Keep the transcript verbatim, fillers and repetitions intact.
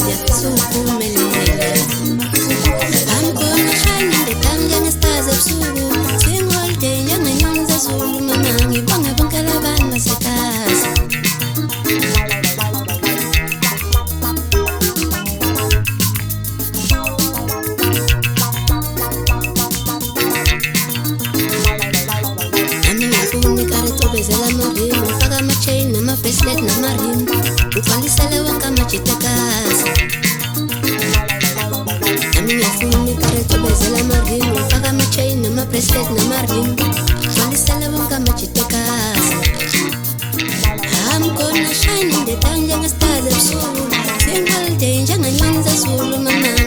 sukuphumelela. I'm gonna shine in the dark njengestars ebusuku. Sing all day njengenyoni zezulu mama ngibonge bonke labantu basekhaya. Bezela marimu, faka ma-chain, nama-bracelet, nama-rim. Ufalisele wonke amajitekazi. Nami ngiyafuna imikareto bezela marimu, faka ma-chain, nama-bracelet, nama-rim. Ufalisele wonke amajitekazi. I'm gonna shine in the dark njengestars ebusuku. Sing all day njengenyoni zezulu mama